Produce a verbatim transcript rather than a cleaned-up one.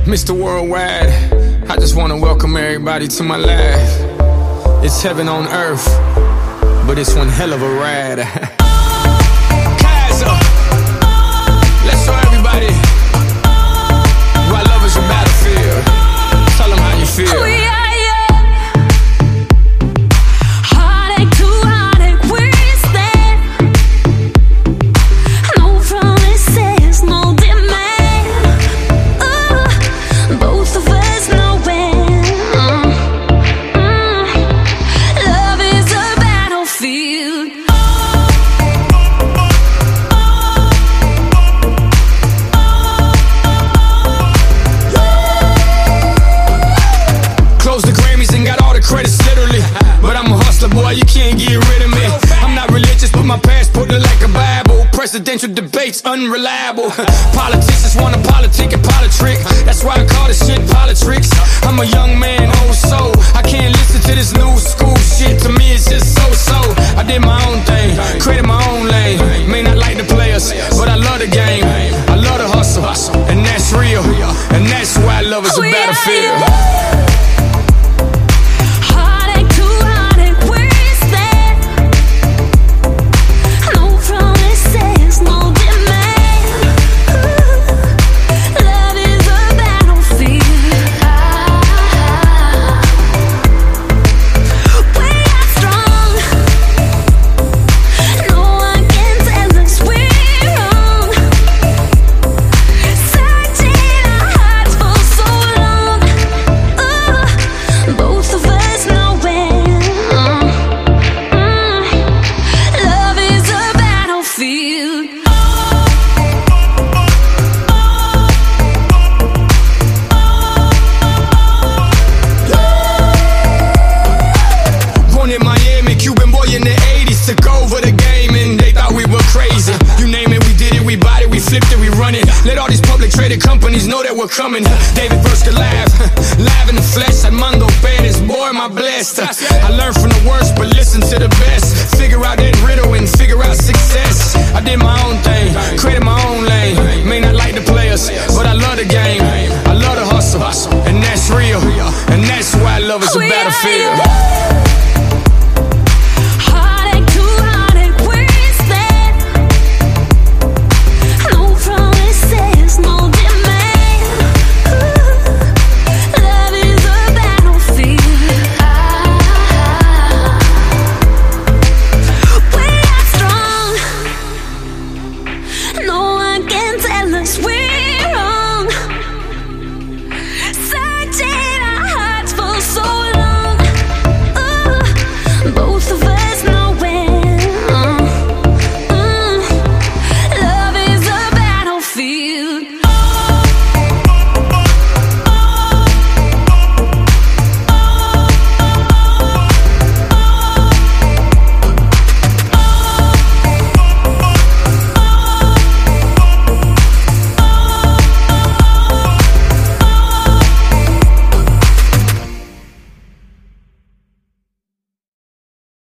Mister Worldwide, I just want to welcome everybody to my life. It's heaven on earth, but it's one hell of a ride. Kaiser, let's show everybody why love is a battlefield. Tell them how you feel. Oh, yeah. Boy, you can't get rid of me. I'm not religious, but my passport look like a Bible. Presidential debates unreliable. Politicians wanna politic and politrick. That's why I call this shit politics. I'm a young man, old soul. I can't listen to this new school shit. To me, it's just so-so. I did my own thing, created my own lane. May not like the players, but I love the game. I love the hustle, and that's real. And that's why love is a battlefield. Let all these public traded companies know that we're coming. David versus Goliath, live in the flesh. Armando Perez, boy, am I blessed. I learned from the worst, but listen to the best. Figure out that riddle and figure out success. I did my own thing, created my own lane. May not like the players, but